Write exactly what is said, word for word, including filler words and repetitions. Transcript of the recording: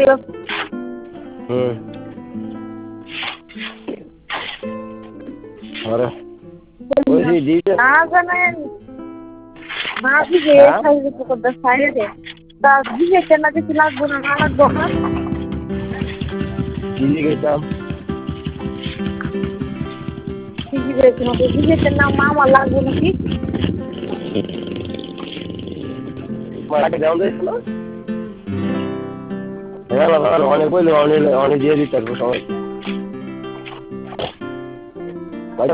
hello হুম আরে ওই দিতে না জানেন না দিবে হ্যাঁ সাইজে করতে সাইজে তা দিবে কেন কিছু লাগবে না না লাগবে না দিদি গেছিলাম দিবে তোমাকে দিবে কেন মামা লাগবে নাকি মাকে দাও দিয়েছিল হ্যাঁ অনেক বলে অনেক অনেক দিয়ে দিতে পারবো সবাই